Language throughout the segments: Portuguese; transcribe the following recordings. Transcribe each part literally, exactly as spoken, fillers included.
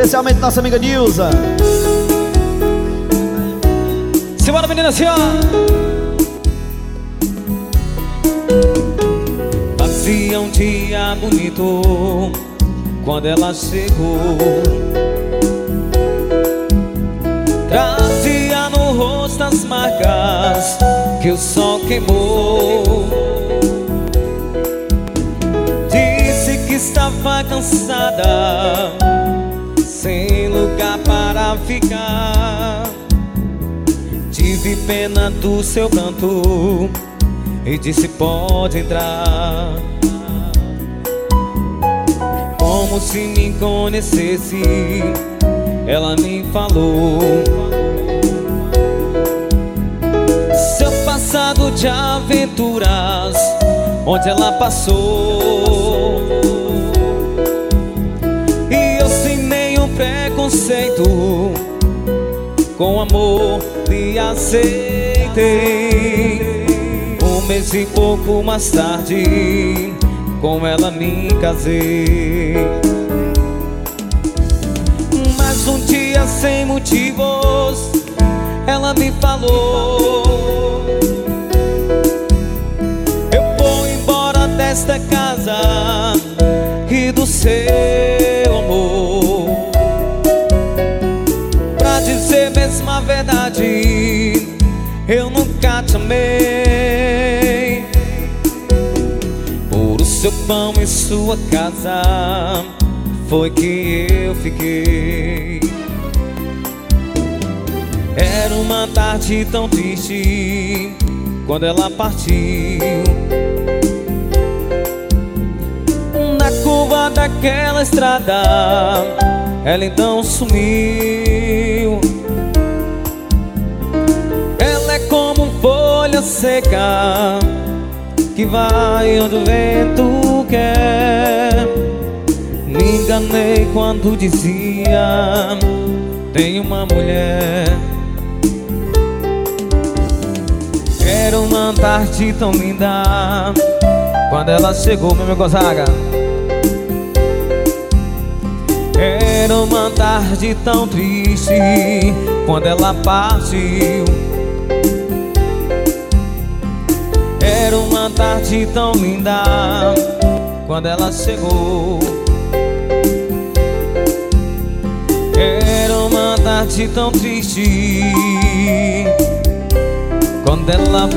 especialmente nossa amiga Nilza. Simbora, menina, assim, ó. Fazia um dia bonito quando ela chegou. Trazia no rosto as marcas que o sol queimou. Disse que estava cansada, sem lugar para ficar. Tive pena do seu canto e disse pode entrar. Como se me conhecesse, ela me falou seu passado de aventuras, onde ela passou. E eu sem nenhum preconceito, com amor lhe aceitei. Um mês e pouco mais tarde, com ela me casei. Mas um dia sem motivos, ela me falou: eu vou embora desta casa e do seu amor. Pra dizer mesmo a verdade, eu nunca te amei. Por o seu pão e sua casa foi que eu fiquei. Era uma tarde tão triste quando ela partiu. Na curva daquela estrada, ela então sumiu. Ela é como folha seca que vai onde o vento quer. Me enganei quando dizia tem uma mulher. Era uma tarde tão linda quando ela chegou, meu meu Gonzaga. Era uma tarde tão triste quando ela partiu. Era uma tarde tão linda quando ela chegou. Era uma tarde tão triste quando ela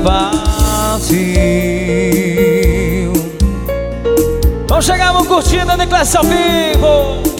partiu. Vamos chegar, vamos curtindo a Niclésia ao vivo.